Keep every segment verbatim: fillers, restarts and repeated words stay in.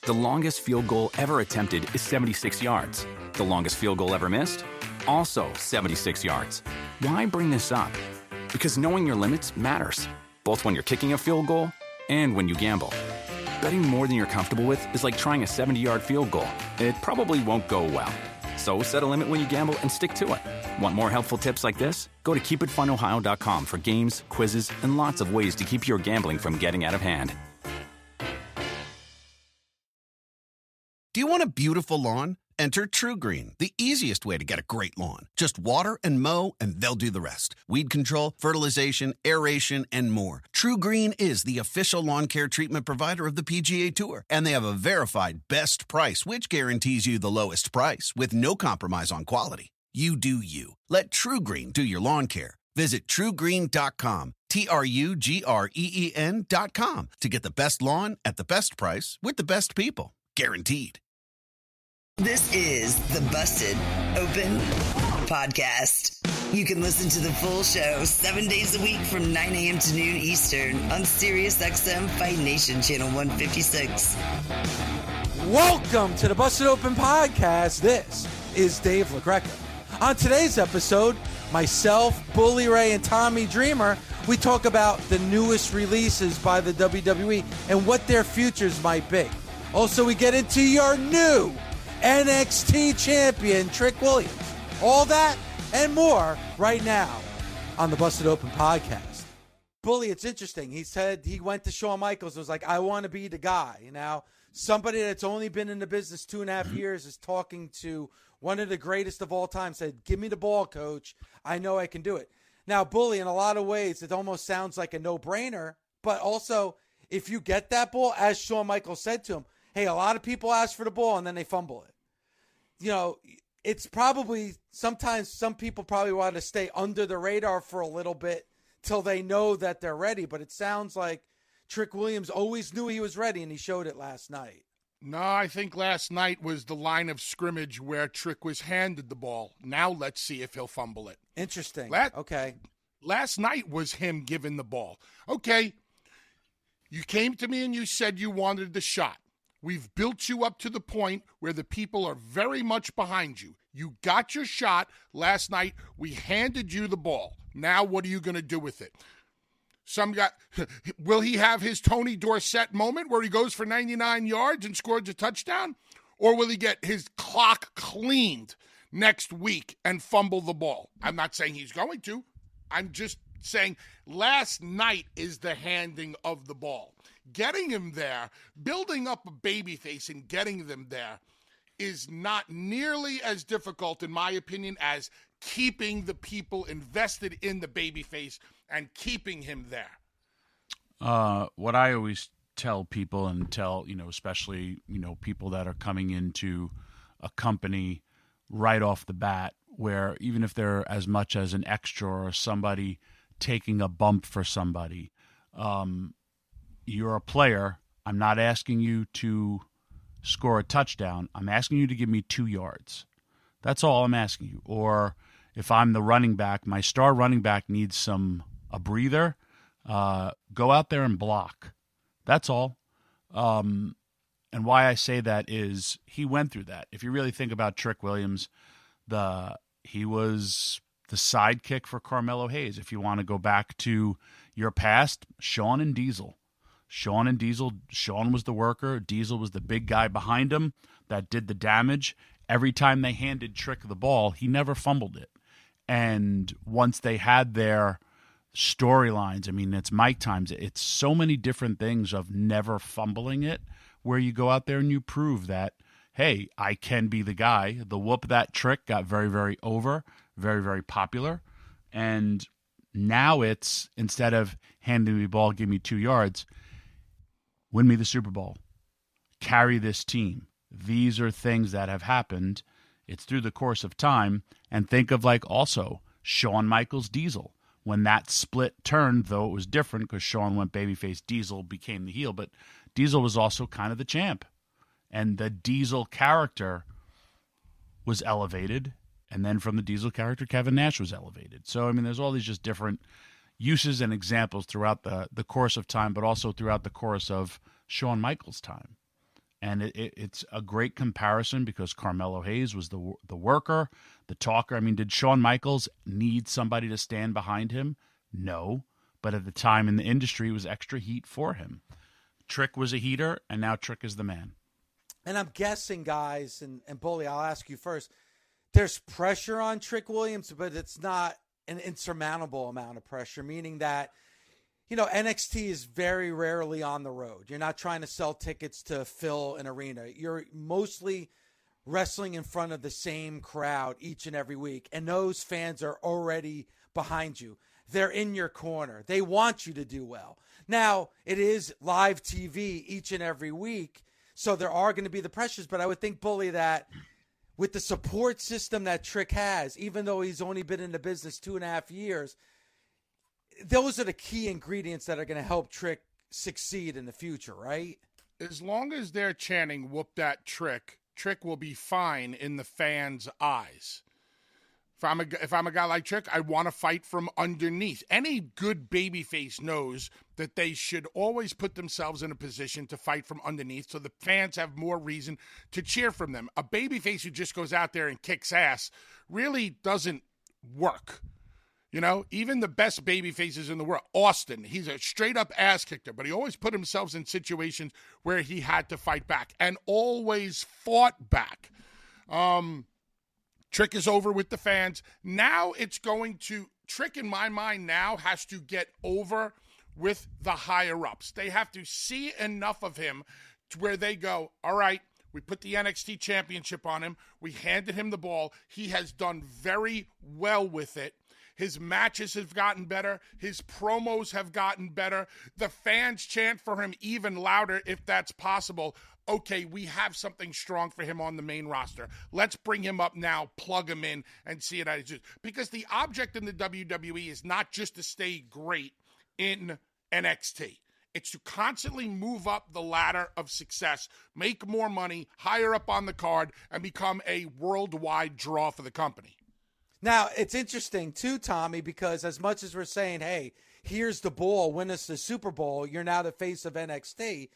The longest field goal ever attempted is seventy-six yards. The longest field goal ever missed? Also seventy-six yards. Why bring this up? Because knowing your limits matters, both when you're kicking a field goal and when you gamble. Betting more than you're comfortable with is like trying a seventy-yard field goal. It probably won't go well. So set a limit when you gamble and stick to it. Want more helpful tips like this? Go to keep it fun ohio dot com for games, quizzes, and lots of ways to keep your gambling from getting out of hand. Do you want a beautiful lawn? Enter TruGreen, the easiest way to get a great lawn. Just water and mow, and they'll do the rest. Weed control, fertilization, aeration, and more. TruGreen is the official lawn care treatment provider of the P G A Tour, and they have a verified best price, which guarantees you the lowest price with no compromise on quality. You do you. Let TruGreen do your lawn care. Visit True Green dot com, T R U G R E E N dot com, to get the best lawn at the best price with the best people. Guaranteed. This is the Busted Open Podcast. You can listen to the full show seven days a week from nine a.m. to noon Eastern on SiriusXM Fight Nation Channel one fifty-six. Welcome to the Busted Open Podcast. This is Dave LaGreca. On today's episode, myself, Bully Ray, and Tommy Dreamer, we talk about the newest releases by the W W E and what their futures might be. Also, we get into your new N X T champion, Trick Williams. All that and more right now on the Busted Open Podcast. Bully, it's interesting. He said he went to Shawn Michaels and was like, I want to be the guy. Now, somebody that's only been in the business two and a half years is talking to one of the greatest of all time, said, give me the ball, coach. I know I can do it. Now, Bully, in a lot of ways, it almost sounds like a no-brainer, but also, if you get that ball, as Shawn Michaels said to him, hey, a lot of people ask for the ball and then they fumble it. You know, it's probably, sometimes some people probably want to stay under the radar for a little bit till they know that they're ready. But it sounds like Trick Williams always knew he was ready, and he showed it last night. No, I think last night was the line of scrimmage where Trick was handed the ball. Now let's see if he'll fumble it. Interesting. La- okay. Last night was him giving the ball. Okay, you came to me and you said you wanted the shot. We've built you up to the point where the people are very much behind you. You got your shot last night. We handed you the ball. Now what are you going to do with it? Some guy, will he have his Tony Dorsett moment where he goes for ninety-nine yards and scores a touchdown? Or will he get his clock cleaned next week and fumble the ball? I'm not saying he's going to. I'm just saying last night is the handing of the ball. Getting him there, building up a babyface and getting them there is not nearly as difficult, in my opinion, as keeping the people invested in the babyface and keeping him there. Uh, what I always tell people, and tell, you know, especially, you know, people that are coming into a company right off the bat, where even if they're as much as an extra or somebody taking a bump for somebody, um, you're a player. I'm not asking you to score a touchdown. I'm asking you to give me two yards. That's all I'm asking you. Or if I'm the running back, my star running back needs some a breather, uh, go out there and block. That's all. Um, and why I say that is he went through that. If you really think about Trick Williams, the he was the sidekick for Carmelo Hayes. If you want to go back to your past, Shawn and Diesel. Shawn and Diesel, Shawn was the worker. Diesel was the big guy behind him that did the damage. Every time they handed Trick the ball, he never fumbled it. And once they had their storylines, I mean, it's Mike times. It's so many different things of never fumbling it, where you go out there and you prove that, hey, I can be the guy. The whoop that Trick got very, very over, very, very popular. And now it's, instead of handing me the ball, give me two yards, win me the Super Bowl, carry this team. These are things that have happened. It's through the course of time. And think of, like, also Shawn Michaels Diesel. When that split turned, though it was different because Shawn went babyface, Diesel became the heel, but Diesel was also kind of the champ. And the Diesel character was elevated. And then from the Diesel character, Kevin Nash was elevated. So, I mean, there's all these just different uses and examples throughout the, the course of time, but also throughout the course of Shawn Michaels' time. And it, it, it's a great comparison because Carmelo Hayes was the the worker, the talker. I mean, did Shawn Michaels need somebody to stand behind him? No. But at the time in the industry, it was extra heat for him. Trick was a heater, and now Trick is the man. And I'm guessing, guys, and, and Bully, I'll ask you first, there's pressure on Trick Williams, but it's not an insurmountable amount of pressure, meaning that, you know, N X T is very rarely on the road. You're not trying to sell tickets to fill an arena. You're mostly wrestling in front of the same crowd each and every week, and those fans are already behind you. They're in your corner. They want you to do well. Now, it is live T V each and every week, so there are going to be the pressures, but I would think, Bully, that with the support system that Trick has, even though he's only been in the business two and a half years, those are the key ingredients that are going to help Trick succeed in the future, right? As long as they're chanting, whoop that Trick, Trick will be fine in the fans' eyes. If I'm a, if I'm a guy like Trick, I want to fight from underneath. Any good babyface knows that they should always put themselves in a position to fight from underneath so the fans have more reason to cheer from them. A babyface who just goes out there and kicks ass really doesn't work. You know, even the best baby faces in the world, Austin, he's a straight-up ass kicker, but he always put himself in situations where he had to fight back and always fought back. Um, Trick is over with the fans. Now it's going to, Trick in my mind now has to get over with the higher-ups. They have to see enough of him to where they go, all right, we put the N X T championship on him. We handed him the ball. He has done very well with it. His matches have gotten better. His promos have gotten better. The fans chant for him even louder if that's possible. Okay, we have something strong for him on the main roster. Let's bring him up now, plug him in, and see it as it is. Because the object in the W W E is not just to stay great in N X T. It's to constantly move up the ladder of success, make more money, higher up on the card, and become a worldwide draw for the company. Now, it's interesting, too, Tommy, because as much as we're saying, hey, here's the ball, win us the Super Bowl, you're now the face of N X T,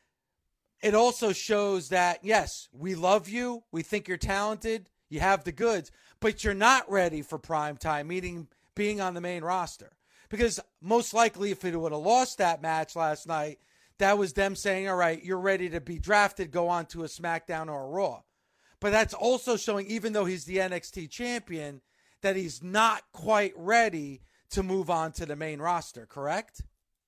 it also shows that, yes, we love you, we think you're talented, you have the goods, but you're not ready for prime time, meaning being on the main roster. Because most likely, if it would have lost that match last night, that was them saying, all right, you're ready to be drafted, go on to a SmackDown or a Raw. But that's also showing, even though he's the N X T champion, that he's not quite ready to move on to the main roster, correct?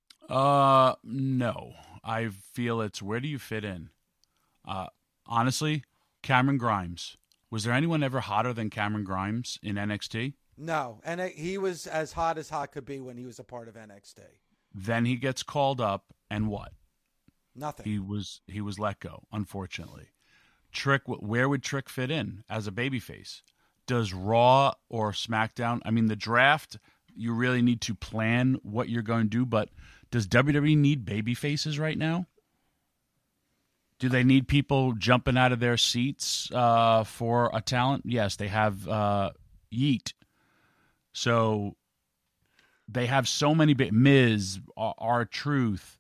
Uh, no. I feel it's where do you fit in? Uh, honestly, Cameron Grimes. Was there anyone ever hotter than Cameron Grimes in N X T? No, and he was as hot as hot could be when he was a part of N X T. Then he gets called up, and what? Nothing. He was he was let go, unfortunately. Trick, where would Trick fit in as a babyface? Does Raw or SmackDown? I mean, the draft, you really need to plan what you're going to do, but does W W E need baby faces right now? Do they need people jumping out of their seats uh, for a talent? Yes, they have uh, Yeet. So they have so many, ba- Miz, R-Truth,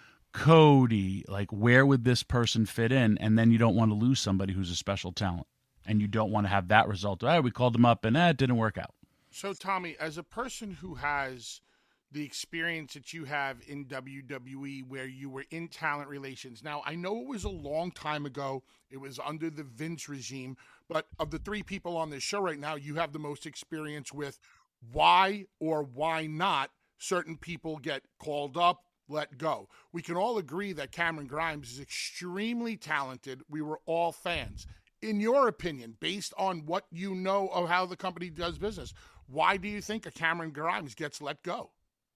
Cody. Like, where would this person fit in? And then you don't want to lose somebody who's a special talent. And you don't want to have that result. Oh, we called them up, and that eh, didn't work out. So, Tommy, as a person who has the experience that you have in W W E where you were in talent relations. Now, I know it was a long time ago. It was under the Vince regime. But of the three people on this show right now, you have the most experience with why or why not certain people get called up, let go. We can all agree that Cameron Grimes is extremely talented. We were all fans. In your opinion, based on what you know of how the company does business, why do you think a Cameron Grimes gets let go?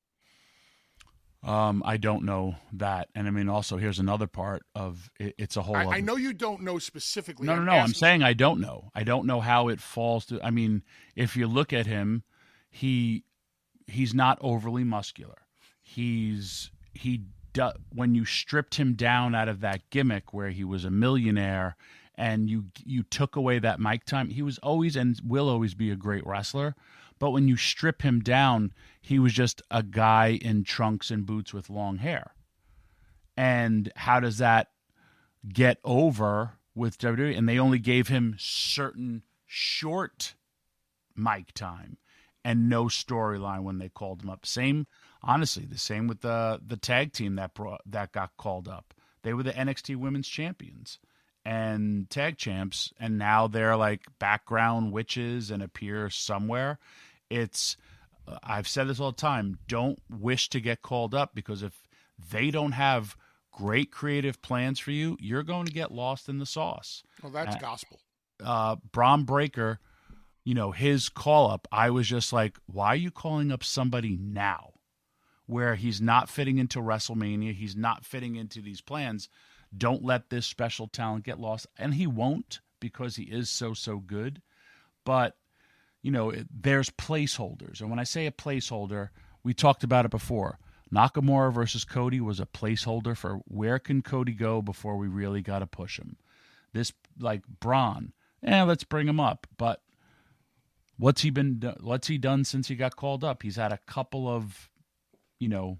Um, I don't know that. And I mean, also, here's another part of it, it's a whole I, other... I know you don't know specifically. No, no, I'm no. asking... I'm saying I don't know. I don't know how it falls to... I mean, if you look at him, he he's not overly muscular. He's... he do, when you stripped him down out of that gimmick where he was a millionaire and you you took away that mic time, he was always and will always be a great wrestler. But when you strip him down, he was just a guy in trunks and boots with long hair. And how does that get over with W W E, and they only gave him certain short mic time and no storyline when they called him up. Same, honestly, the same with the the tag team that brought that got called up. They were the N X T Women's Champions and tag champs, and now they're like background witches and appear somewhere. It's I've said this all the time. Don't wish to get called up, because if they don't have great creative plans for you, you're going to get lost in the sauce. Well, that's uh, gospel. Uh, Braun Breaker, you know, his call up, I was just like, why are you calling up somebody now where he's not fitting into WrestleMania? He's not fitting into these plans. Don't let this special talent get lost. And he won't, because he is so, so good. But, you know, it, there's placeholders. And when I say a placeholder, we talked about it before. Nakamura versus Cody was a placeholder for where can Cody go before we really got to push him. This, like Braun, eh, let's bring him up. But what's he been? What's he done since he got called up? He's had a couple of, you know,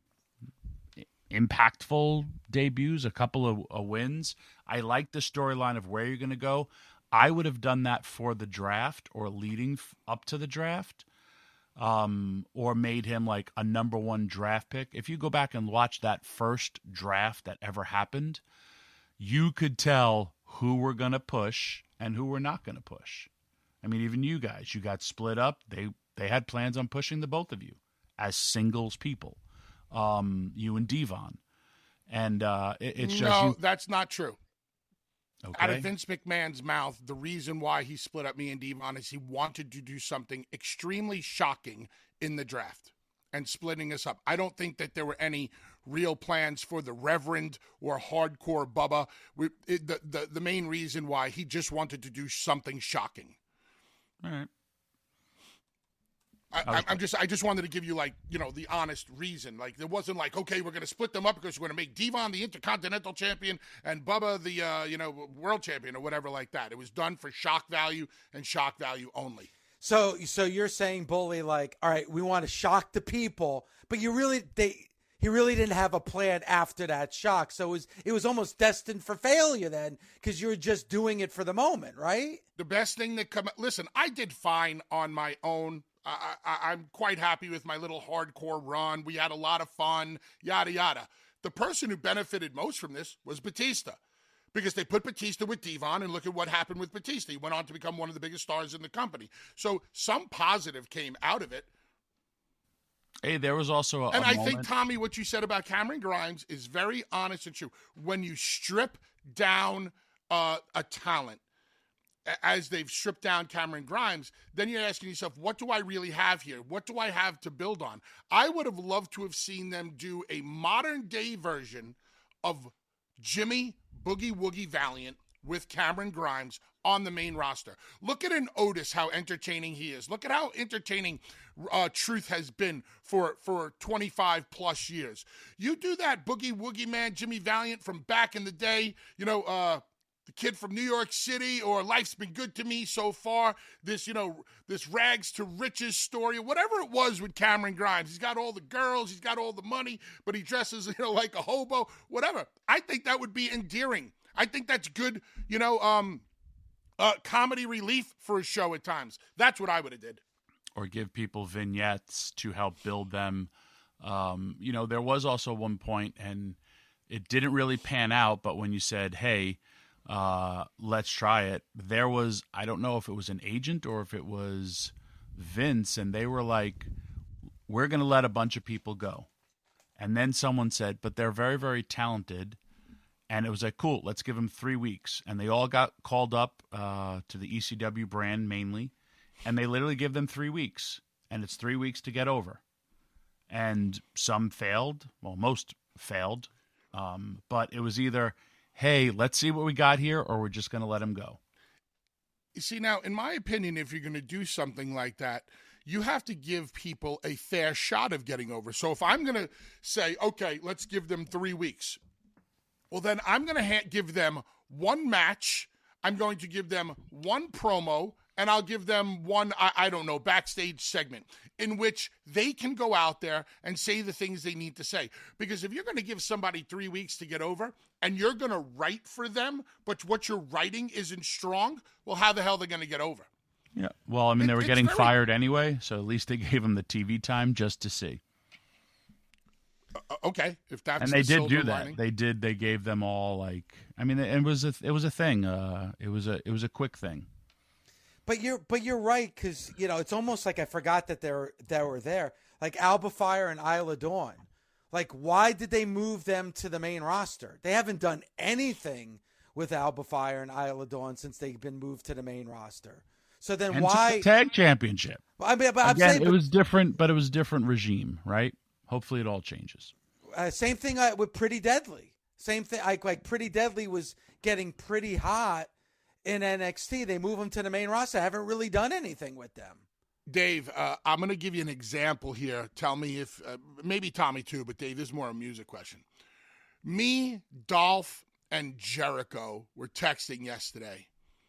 impactful debuts, a couple of uh, wins. I like the storyline of where you're going to go. I would have done that for the draft or leading f- up to the draft. Um, or made him like a number one draft pick. If you go back and watch that first draft that ever happened, you could tell who we're going to push and who we're not going to push. I mean, even you guys, you got split up. They they had plans on pushing the both of you as singles people, um, you and Devon. And uh, it, it's just No, you. that's not true. Okay. Out of Vince McMahon's mouth, the reason why he split up me and Devon is he wanted to do something extremely shocking in the draft and splitting us up. I don't think that there were any real plans for the Reverend or Hardcore Bubba. We, it, the, the, the main reason why he just wanted to do something shocking. All right. I, I'm just, I just wanted to give you, like, you know, the honest reason. Like, there wasn't like, okay, we're going to split them up because we're going to make Devon the Intercontinental Champion and Bubba the, uh, you know, World Champion or whatever like that. It was done for shock value and shock value only. So, so you're saying, Bully, like, all right, we want to shock the people, but you really, they, he really didn't have a plan after that shock. So it was, it was almost destined for failure then, because you were just doing it for the moment, right? The best thing that come, listen, I did fine on my own. I, I, I'm quite happy with my little hardcore run. We had a lot of fun, yada, yada. The person who benefited most from this was Batista, because they put Batista with Devon, and look at what happened with Batista. He went on to become one of the biggest stars in the company. So some positive came out of it. Hey, there was also a And a I moment. think, Tommy, what you said about Cameron Grimes is very honest and true. When you strip down uh, a talent, as they've stripped down Cameron Grimes, then you're asking yourself, what do I really have here? What do I have to build on? I would have loved to have seen them do a modern-day version of Jimmy Boogie Woogie Valiant with Cameron Grimes on the main roster. Look at an Otis, how entertaining he is. Look at how entertaining uh, Truth has been for, for twenty-five plus years. You do that Boogie Woogie Man, Jimmy Valiant from back in the day, you know, uh, the kid from New York City, or Life's Been Good to Me so far, this, you know, this rags to riches story, whatever it was with Cameron Grimes. He's got all the girls, he's got all the money, but he dresses, you know, like a hobo, whatever. I think that would be endearing. I think that's good, you know, um, uh, comedy relief for a show at times. That's what I would have did. Or give people vignettes to help build them. Um, you know, there was also one point, and it didn't really pan out, but when you said, hey, uh, let's try it, there was, I don't know if it was an agent or if it was Vince, and they were like, we're going to let a bunch of people go. And then someone said, but they're very, very talented. And it was like, cool, let's give them three weeks. And they all got called up uh, to the E C W brand mainly. And they literally give them three weeks. And it's three weeks to get over. And some failed. Well, most failed. Um, but it was either, hey, let's see what we got here, or we're just going to let them go. You see, now, in my opinion, if you're going to do something like that, you have to give people a fair shot of getting over. So if I'm going to say, okay, let's give them three weeks, well, then I'm going to ha- give them one match. I'm going to give them one promo and I'll give them one, I, I don't know, backstage segment in which they can go out there and say the things they need to say. Because if you're going to give somebody three weeks to get over and you're going to write for them, but what you're writing isn't strong, well, how the hell are they going to get over? Yeah. Well, I mean, It- they were it's getting very- fired anyway, so at least they gave them the T V time just to see. Uh, okay, if that's And they the did silver do that. lining. They did. They gave them all like. I mean, it was a. It was a thing. Uh, it was a. It was a quick thing. But you're but you're right, because you know it's almost like I forgot that they were they were there. Like Alba Fire and Isla Dawn. Like, why did they move them to the main roster? They haven't done anything with Alba Fire and Isla Dawn since they've been moved to the main roster. So then And why? took the tag championship. I mean, but I'm Again, saying it but, was different, but it was different regime, right? Hopefully, it all changes. uh, same thing uh, with Pretty Deadly. Same thing. Like, like Pretty Deadly was getting pretty hot in N X T. They move them to the main roster. I haven't really done anything with them. Dave, uh, I'm going to give you an example here. Tell me if, uh, maybe Tommy too, but Dave, this is more a music question. Me, Dolph, and Jericho were texting yesterday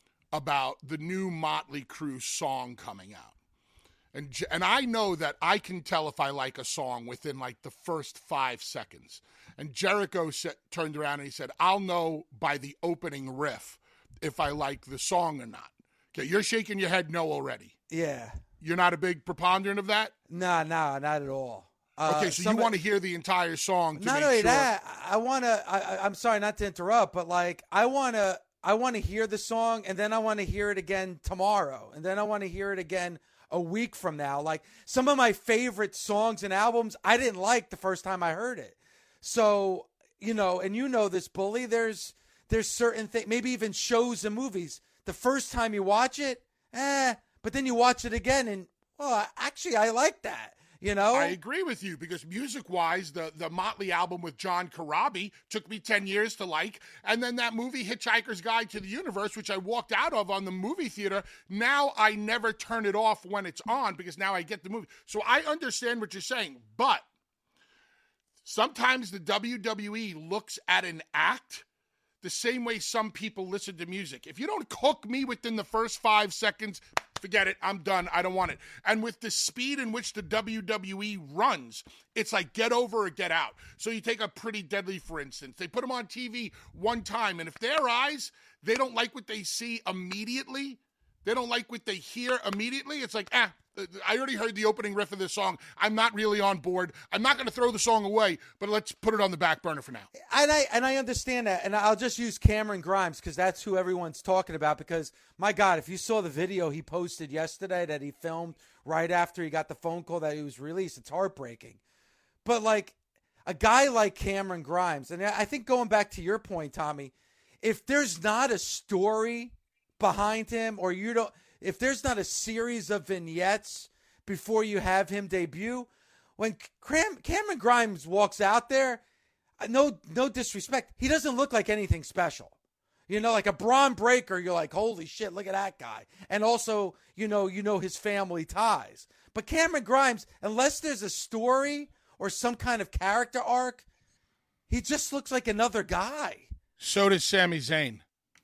about the new Motley Crue song coming out. And Je- and I know that I can tell if I like a song within like the first five seconds. And Jericho sa- turned around and he said, I'll know by the opening riff if I like the song or not. Okay, you're shaking your head no already. Yeah. You're not a big preponderant of that? Nah, nah, not at all. Uh, Okay, so somebody- you want to hear the entire song to not make only sure. that, I want to. I, I'm sorry not to interrupt, but like I want to. I want to hear the song, and then I want to hear it again tomorrow, and then I want to hear it again a week from now. Like some of my favorite songs and albums, I didn't like the first time I heard it. So you know, and you know this, Bully. There's there's certain things, maybe even shows and movies. The first time you watch it, eh, but then you watch it again, and well, actually, I like that. You know, I agree with you because music-wise, the, the Motley album with John Corabi took me ten years to like. And then that movie, Hitchhiker's Guide to the Universe, which I walked out of on the movie theater, now I never turn it off when it's on because now I get the movie. So I understand what you're saying. But sometimes the W W E looks at an act the same way some people listen to music. If you don't hook me within the first five seconds, forget it. I'm done. I don't want it. And with the speed in which the W W E runs, it's like get over or get out. So you take a Pretty Deadly, for instance. They put them on T V one time, and if their eyes, they don't like what they see immediately, they don't like what they hear immediately, it's like, ah, I already heard the opening riff of this song. I'm not really on board. I'm not going to throw the song away, but let's put it on the back burner for now. And I and I understand that, and I'll just use Cameron Grimes because that's who everyone's talking about. Because my God, if you saw the video he posted yesterday that he filmed right after he got the phone call that he was released, it's heartbreaking. But like a guy like Cameron Grimes, and I think going back to your point, Tommy, if there's not a story behind him, or you don't, if there's not a series of vignettes before you have him debut, when Cam, Cameron Grimes walks out there, no no disrespect, he doesn't look like anything special. You know, like a Braun Breaker, you're like, holy shit, look at that guy. And also, you know, you know his family ties. But Cameron Grimes, unless there's a story or some kind of character arc, he just looks like another guy. So does Sami Zayn.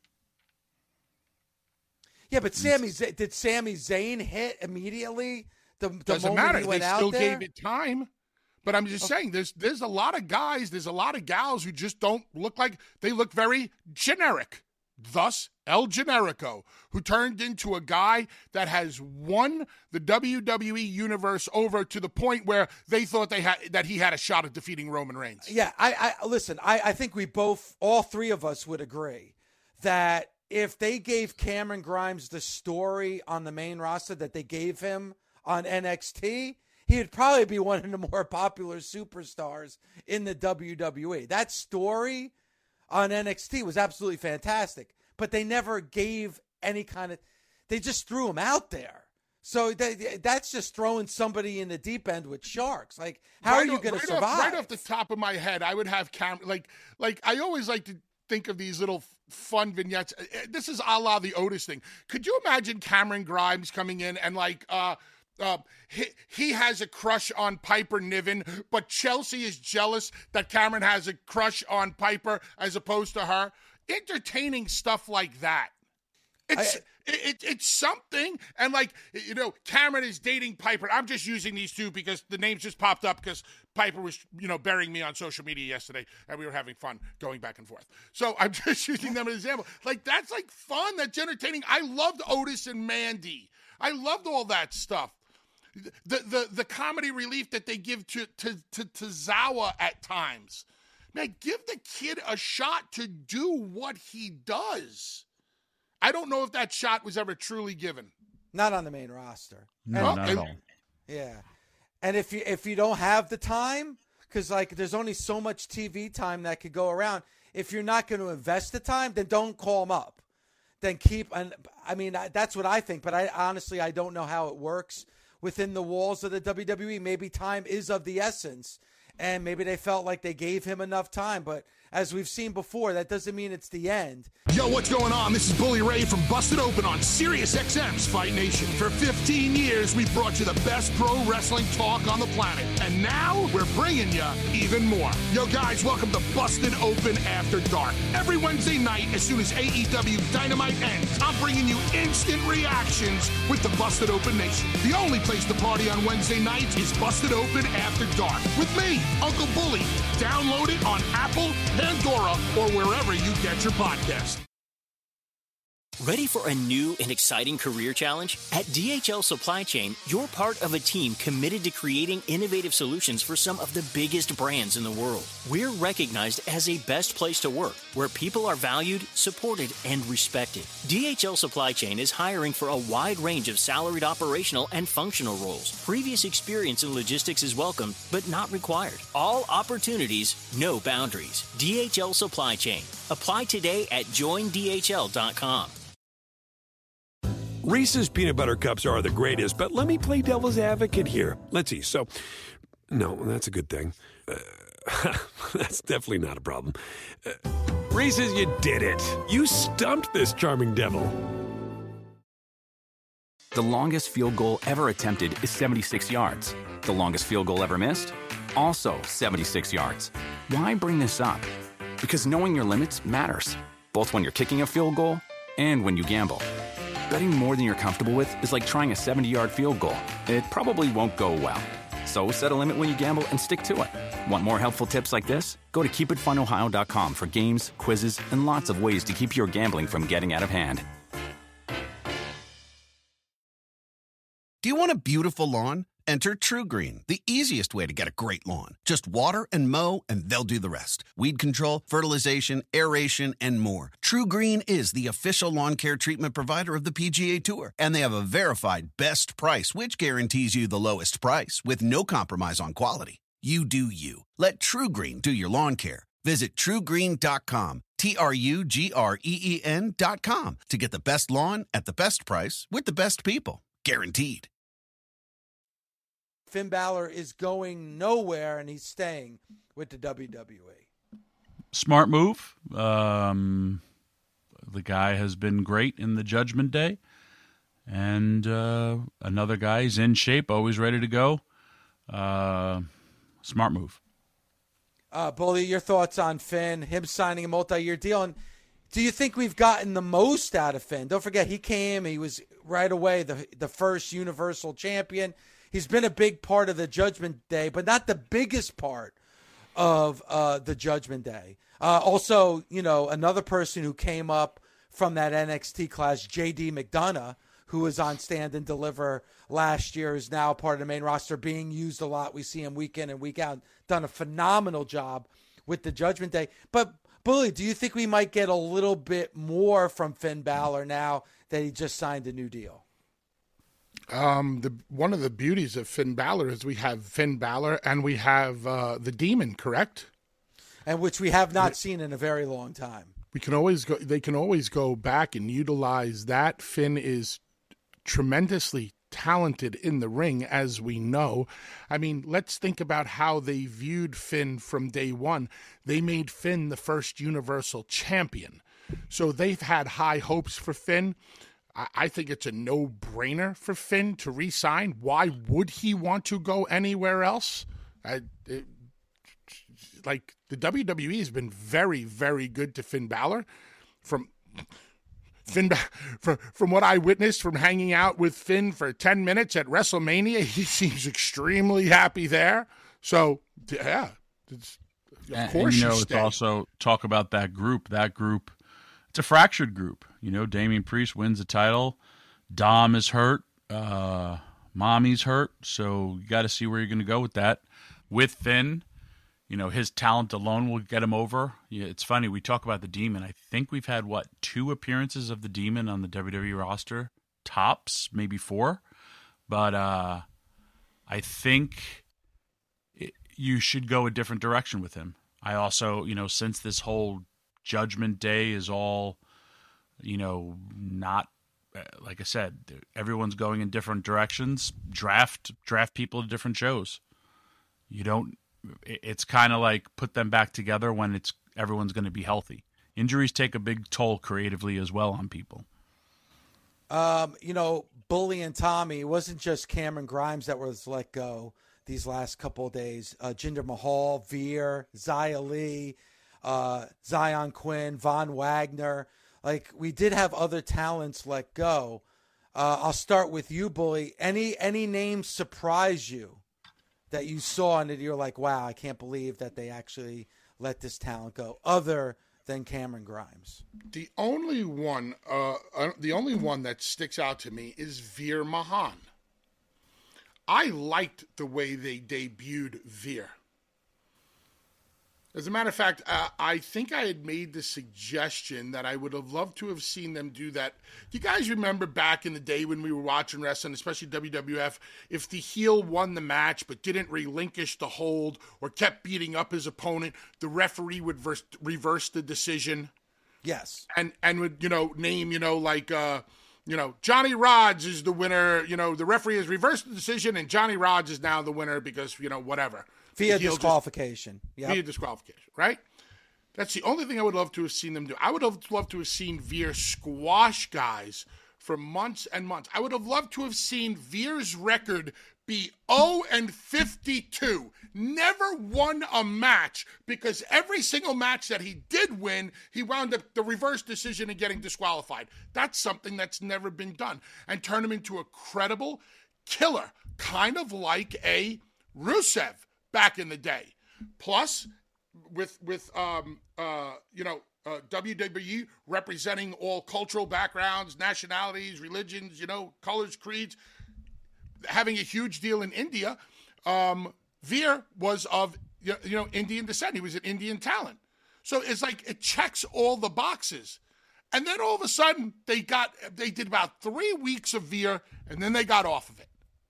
Yeah, but Sami Z- did Sami Zayn hit immediately? The, the Doesn't moment matter. he They went still out there? gave it time. But I'm just saying, there's there's a lot of guys, there's a lot of gals who just don't look like, they look very generic. Thus, El Generico, who turned into a guy that has won the W W E universe over to the point where they thought they had that he had a shot at defeating Roman Reigns. Yeah, I, I listen, I, I think we both, all three of us would agree that if they gave Cameron Grimes the story on the main roster that they gave him on N X T, he would probably be one of the more popular superstars in the W W E. That story on N X T was absolutely fantastic, but they never gave any kind of, they just threw him out there. So they, that's just throwing somebody in the deep end with sharks. Like, how Right are you off- going right to off- survive? Right off the top of my head, I would have Cam, like, like I always like to think of these little fun vignettes. This is a la the Otis thing. Could you imagine Cameron Grimes coming in and like, uh, Uh, he, he has a crush on Piper Niven, but Chelsea is jealous that Cameron has a crush on Piper as opposed to her. Entertaining stuff like that. It's I, it, it, it's something, and like you know, Cameron is dating Piper. I'm just using these two because the names just popped up because Piper was you know burying me on social media yesterday, and we were having fun going back and forth. So I'm just using them as an example. Like that's like fun. That's entertaining. I loved Otis and Mandy. I loved all that stuff. The the the comedy relief that they give to to to, to Zawa at times. Man, give the kid a shot to do what he does. I don't know if that shot was ever truly given. not on the main roster. No, And- not at all. Yeah. And if you if you don't have the time, because like there's only so much T V time that could go around. If you're not going to invest the time, then don't call them up. Then keep. And I mean, I, that's what I think. But I honestly, I don't know how it works within the walls of the W W E. Maybe time is of the essence, and maybe they felt like they gave him enough time. But as we've seen before, that doesn't mean it's the end. Yo, what's going on? This is Bully Ray from Busted Open on Sirius X M's Fight Nation. For fifteen years, we've brought you the best pro wrestling talk on the planet. And now, we're bringing you even more. Yo, guys, welcome to Busted Open After Dark. Every Wednesday night, as soon as A E W Dynamite ends, I'm bringing you instant reactions with the Busted Open Nation. The only place to party on Wednesday nights is Busted Open After Dark. With me, Uncle Bully. Download it on Apple, Pandora, or wherever you get your podcast. Ready for a new and exciting career challenge? At D H L Supply Chain, you're part of a team committed to creating innovative solutions for some of the biggest brands in the world. We're recognized as a best place to work, where people are valued, supported, and respected. D H L Supply Chain is hiring for a wide range of salaried operational and functional roles. Previous experience in logistics is welcome, but not required. All opportunities, no boundaries. D H L Supply Chain. Apply today at join D H L dot com. Reese's peanut butter cups are the greatest, but let me play devil's advocate here. Let's see. So, no, that's a good thing. Uh, that's definitely not a problem. Uh, Reese's, you did it. You stumped this charming devil. The longest field goal ever attempted is seventy-six yards. The longest field goal ever missed? Also seventy-six yards. Why bring this up? Because knowing your limits matters, both when you're kicking a field goal and when you gamble. Betting more than you're comfortable with is like trying a seventy-yard field goal. It probably won't go well. So set a limit when you gamble and stick to it. Want more helpful tips like this? Go to keep it fun ohio dot com for games, quizzes, and lots of ways to keep your gambling from getting out of hand. Do you want a beautiful lawn? Enter TruGreen, the easiest way to get a great lawn. Just water and mow, and they'll do the rest. Weed control, fertilization, aeration, and more. TruGreen is the official lawn care treatment provider of the P G A Tour, and they have a verified best price, which guarantees you the lowest price with no compromise on quality. You do you. Let TruGreen do your lawn care. Visit True Green dot com, T R U G R E E N dot com, to get the best lawn at the best price with the best people. Guaranteed. Finn Balor is going nowhere, and he's staying with the W W E. Smart move. Um, the guy has been great in the Judgment Day. And uh, another guy, he's in shape, always ready to go. Uh, smart move. Uh, Bully, your thoughts on Finn, him signing a multi-year deal, and do you think we've gotten the most out of Finn? Don't forget, he came, he was right away the the first Universal Champion. He's been a big part of the Judgment Day, but not the biggest part of uh, the Judgment Day. Uh, also, you know, another person who came up from that N X T class, J D McDonough, who was on Stand and Deliver last year, is now part of the main roster, being used a lot. We see him week in and week out. Done a phenomenal job with the Judgment Day. But, Bully, do you think we might get a little bit more from Finn Balor now that he just signed a new deal? Um, the one of the beauties of Finn Balor is we have Finn Balor and we have uh, the Demon, correct? And which we have not seen in a very long time. We can always go. They can always go back and utilize that. Finn is tremendously talented in the ring, as we know. I mean, let's think about how they viewed Finn from day one. They made Finn the first Universal Champion, so they've had high hopes for Finn. I think it's a no-brainer for Finn to re-sign. Why would he want to go anywhere else? I, it, like, the W W E has been very, very good to Finn Balor. From Finn, from, from what I witnessed from hanging out with Finn for ten minutes at WrestleMania, he seems extremely happy there. So, yeah, it's, of and, course and, you know, you it's stay. also talk about that group. That group, it's a fractured group. You know, Damian Priest wins the title. Dom is hurt. Uh, Mommy's hurt. So you got to see where you're going to go with that. With Finn, you know, his talent alone will get him over. Yeah, it's funny. We talk about the Demon. I think we've had, what, two appearances of the Demon on the W W E roster? Tops, maybe four. But uh, I think it, you should go a different direction with him. I also, you know, since this whole Judgment Day is all, you know, not, like I said, everyone's going in different directions. Draft, draft people to different shows. You don't, it's kind of like put them back together when it's everyone's going to be healthy. Injuries take a big toll creatively as well on people. Um, you know, Bully and Tommy, it wasn't just Cameron Grimes that was let go these last couple of days. Uh, Jinder Mahal, Veer, Xia Li, uh, Zion Quinn, Von Wagner. Like, we did have other talents let go. Uh, I'll start with you, Bully. Any any names surprise you that you saw and that you're like, wow, I can't believe that they actually let this talent go, other than Cameron Grimes? The only one, uh, uh, the only one that sticks out to me is Veer Mahan. I liked the way they debuted Veer. As a matter of fact, uh, I think I had made the suggestion that I would have loved to have seen them do that. You guys remember back in the day when we were watching wrestling, especially W W F, if the heel won the match but didn't relinquish the hold or kept beating up his opponent, the referee would verse, reverse the decision. Yes. And and would, you know, name, you know, like, uh, you know, Johnny Rodz is the winner. You know, the referee has reversed the decision and Johnny Rodz is now the winner because, you know, whatever. Via disqualification. Just, via disqualification, right? That's the only thing I would love to have seen them do. I would have loved to have seen Veer squash guys for months and months. I would have loved to have seen Veer's record be oh and fifty-two. Never won a match because every single match that he did win, he wound up the reverse decision and getting disqualified. That's something that's never been done. And turn him into a credible killer, kind of like a Rusev back in the day. Plus, with with um uh you know uh, W W E representing all cultural backgrounds, nationalities, religions, you know, colors, creeds, having a huge deal in India. Um, Veer was of you know Indian descent. He was an Indian talent, so it's like it checks all the boxes. And then all of a sudden they got they did about three weeks of Veer, and then they got off of it.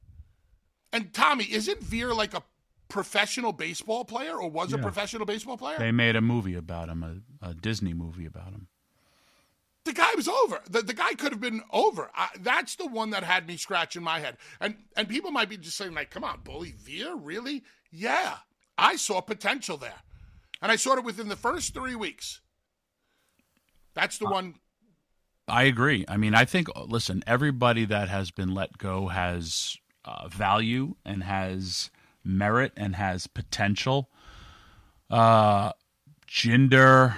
And Tommy, isn't Veer like a professional baseball player, or was yeah. a professional baseball player? They made a movie about him, a, a Disney movie about him. The guy was over. The, the guy could have been over. I, that's the one that had me scratching my head. And and people might be just saying, like, come on, Bully, Veer, really? Yeah, I saw potential there. And I saw it within the first three weeks. That's the uh, one. I agree. I mean, I think, listen, everybody that has been let go has uh, value and has merit and has potential. Uh, Jinder,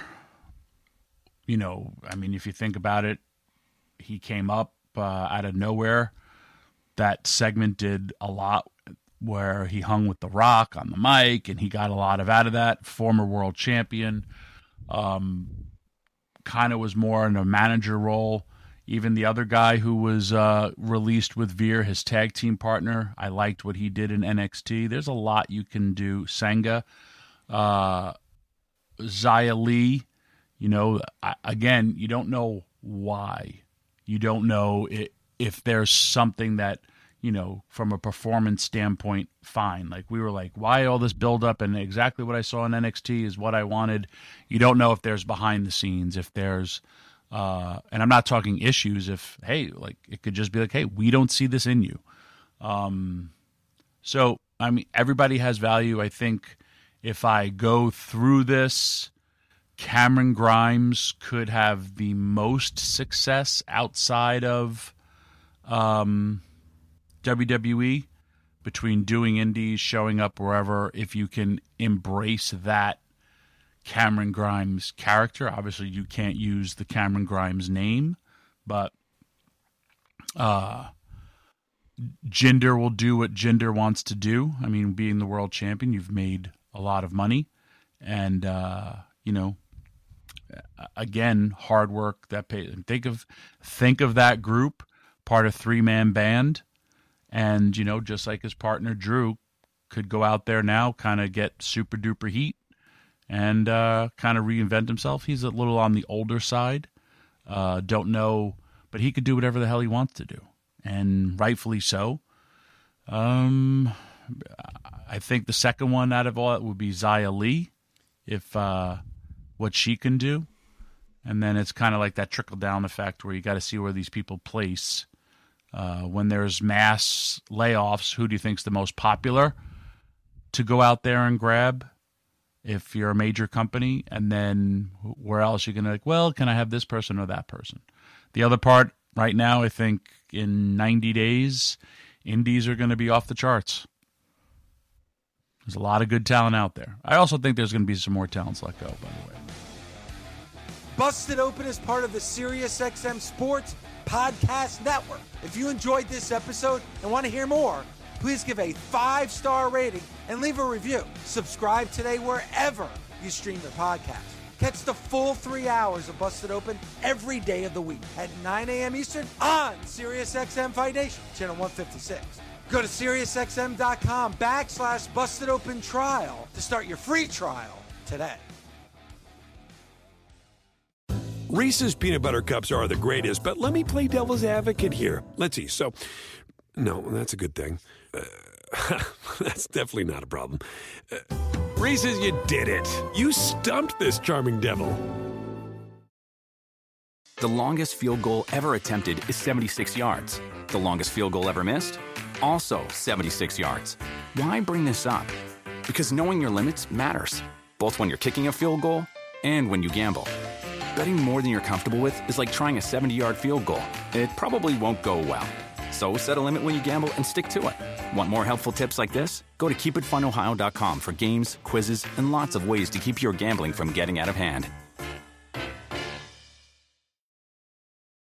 you know, I mean, if you think about it, he came up uh, out of nowhere. That segment did a lot where he hung with The Rock on the mic, and he got a lot of out of that. Former world champion, um, kind of was more in a manager role. Even the other guy who was uh, released with Veer, his tag team partner, I liked what he did in N X T. There's a lot you can do. Sangha, uh, Xia Li, you know, I, again, you don't know why. You don't know it, if there's something that, you know, from a performance standpoint, fine. Like, we were like, why all this buildup? And exactly what I saw in N X T is what I wanted. You don't know if there's behind the scenes, if there's, Uh, and I'm not talking issues if, hey, like it could just be like, hey, we don't see this in you. Um, so, I mean, everybody has value. I think if I go through this, Cameron Grimes could have the most success outside of um, W W E between doing indies, showing up wherever. If you can embrace that Cameron Grimes character. Obviously, you can't use the Cameron Grimes name, But uh, Jinder will do what Jinder wants to do. I mean, being the world champion, you've made a lot of money. And, uh, you know, again, hard work that pays. Think of, think of that group, part of three-man band. And, you know, just like his partner, Drew, could go out there now, kind of get super-duper heat and uh, kind of reinvent himself. He's a little on the older side. Uh, don't know, but he could do whatever the hell he wants to do, and rightfully so. Um, I think the second one out of all it would be Xia Li, if uh, what she can do. And then it's kind of like that trickle-down effect where you got to see where these people place. Uh, when there's mass layoffs, who do you think's the most popular to go out there and grab if you're a major company? And then where else you're going to like, well, can I have this person or that person? The other part right now, I think in ninety days, indies are going to be off the charts. There's a lot of good talent out there. I also think there's going to be some more talents let go, by the way. Busted Open is part of the SiriusXM Sports Podcast Network. If you enjoyed this episode and want to hear more, please give a five-star rating and leave a review. Subscribe today wherever you stream your podcast. Catch the full three hours of Busted Open every day of the week at nine a.m. Eastern on SiriusXM Fight Nation, channel one fifty-six. Go to SiriusXM.com backslash Busted Open Trial to start your free trial today. Reese's Peanut Butter Cups are the greatest, but let me play devil's advocate here. Let's see. So, no, that's a good thing. Uh, that's definitely not a problem. Uh, Reese's, you did it. You stumped this charming devil. The longest field goal ever attempted is seventy-six yards. The longest field goal ever missed? Also seventy-six yards. Why bring this up? Because knowing your limits matters, both when you're kicking a field goal and when you gamble. Betting more than you're comfortable with is like trying a seventy-yard field goal. It probably won't go well. So set a limit when you gamble and stick to it. Want more helpful tips like this? Go to keep it fun ohio dot com for games, quizzes, and lots of ways to keep your gambling from getting out of hand.